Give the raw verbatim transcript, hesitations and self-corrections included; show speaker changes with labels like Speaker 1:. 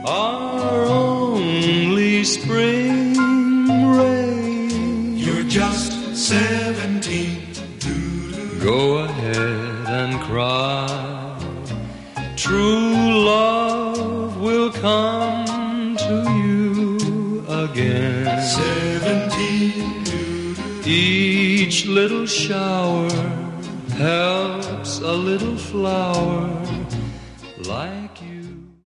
Speaker 1: are only spring rain.
Speaker 2: You're just seventeen.
Speaker 1: Go ahead and cry. True love will come to you again.
Speaker 2: Seventeen.
Speaker 1: Each little shower helps a little flower like you.